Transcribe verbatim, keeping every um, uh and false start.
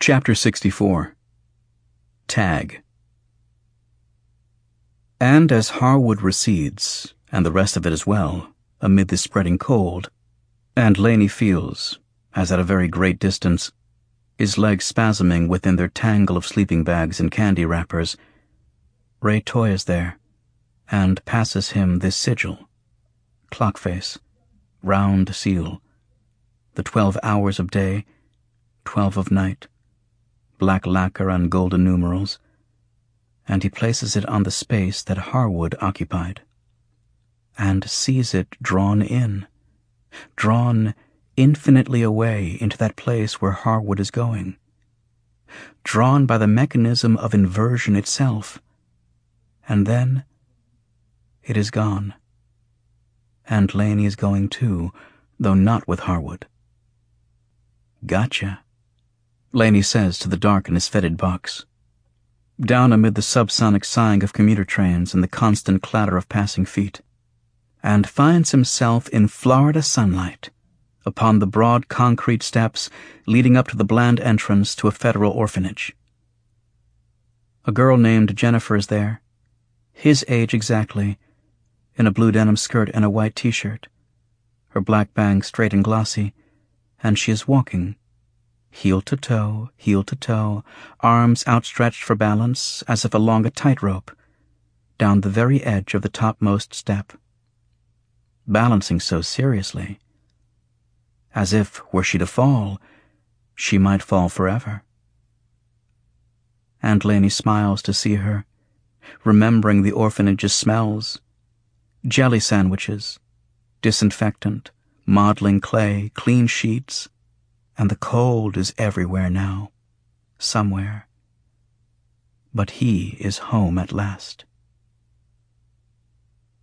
Chapter sixty-four. Tag. And as Harwood recedes, and the rest of it as well, amid the spreading cold, and Laney feels, as at a very great distance, his legs spasming within their tangle of sleeping bags and candy wrappers, Ray toys there, and passes him this sigil, clock face, round seal, the twelve hours of day, twelve of night, black lacquer and golden numerals, and he places it on the space that Harwood occupied, and sees it drawn in, drawn infinitely away into that place where Harwood is going, drawn by the mechanism of inversion itself, and then it is gone, and Laney is going too, though not with Harwood. Gotcha, Laney says to the dark in his fetid box, down amid the subsonic sighing of commuter trains and the constant clatter of passing feet, and finds himself in Florida sunlight, upon the broad concrete steps leading up to the bland entrance to a federal orphanage. A girl named Jennifer is there, his age exactly, in a blue denim skirt and a white t-shirt, her black bangs straight and glossy, and she is walking, heel to toe, heel to toe, arms outstretched for balance as if along a tightrope, down the very edge of the topmost step, balancing so seriously, as if, were she to fall, she might fall forever. And Laney smiles to see her, remembering the orphanage's smells, jelly sandwiches, disinfectant, modeling clay, clean sheets, and the cold is everywhere now, somewhere. But he is home at last.